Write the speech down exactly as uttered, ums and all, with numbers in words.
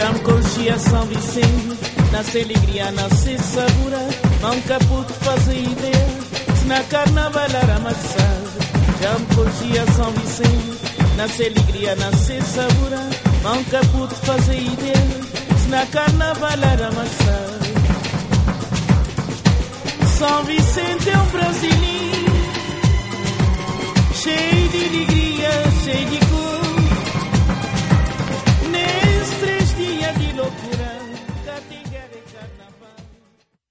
Já me conhecia São Vicente, nasce alegria, nasce sabura. Nunca pude fazer ideia, se na carnaval era amassado. Já me conhecia São Vicente, nasce alegria, nasce sabura. Nunca pude fazer ideia, se na carnaval era amassado. São Vicente é um brasileiro cheio